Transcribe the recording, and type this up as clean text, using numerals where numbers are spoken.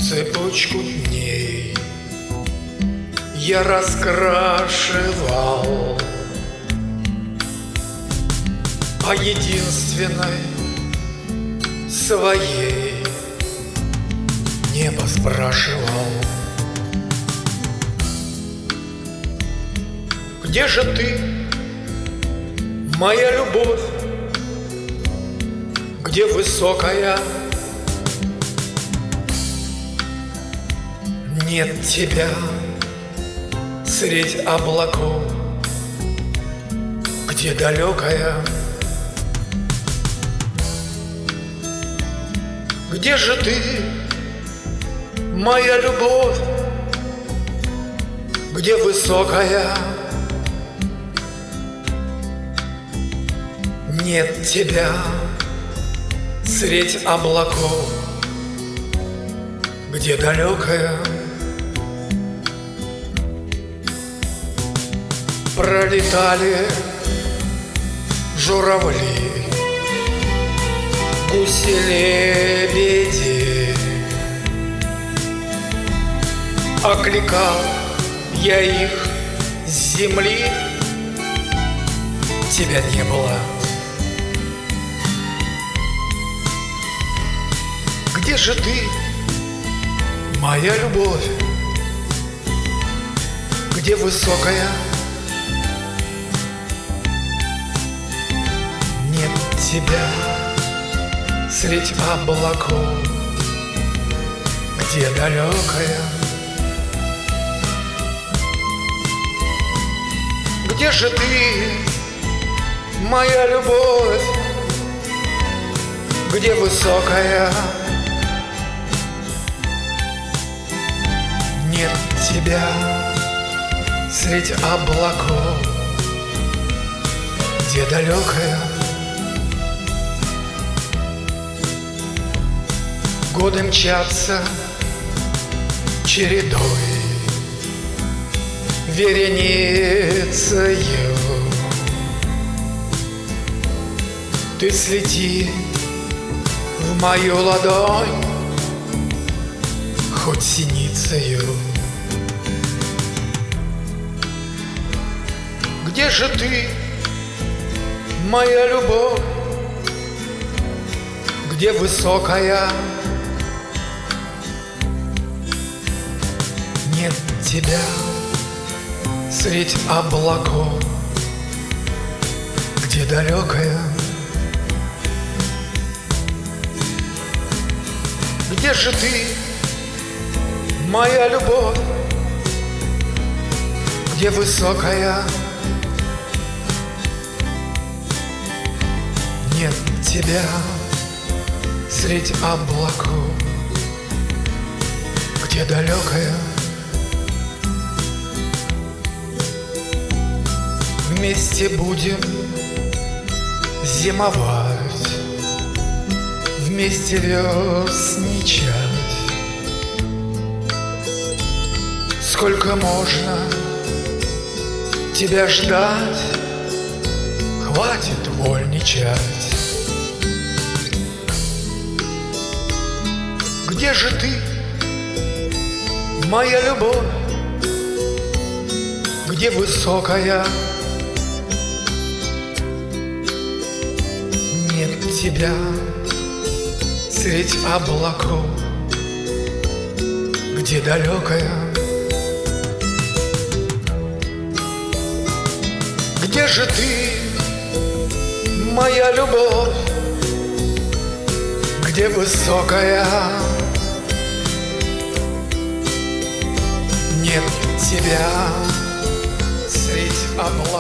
Цепочку дней я раскрашивал, о единственной своей небо спрашивал. Где же ты, моя любовь? Где высокая? Нет тебя средь облаков. Где далекая? Где же ты, моя любовь? Где высокая? Нет тебя средь облаков. Где далекая? Пролетали журавли, гуси-лебеди. Окликал я их с земли, тебя не было. Где же ты, моя любовь? Где высокая? Нет тебя средь облаков. Где далекая? Где же ты, моя любовь? Где высокая? Нет тебя средь облаков. Где далекая? Годы мчатся чередой, вереницею. Ты слети в мою ладонь, хоть синицею. Где же ты, моя любовь? Где высокая? Нет тебя средь облаков. Где далекая? Где же ты, моя любовь? Где высокая? Нет тебя средь облаков. Где далекая? Вместе будем зимовать, вместе весничать. Сколько можно тебя ждать? Хватит вольничать. Где же ты, моя любовь? Где высокая? Нет тебя средь облаков. Где далекая? Где же ты, моя любовь? Где высокая? Нет тебя средь облаков.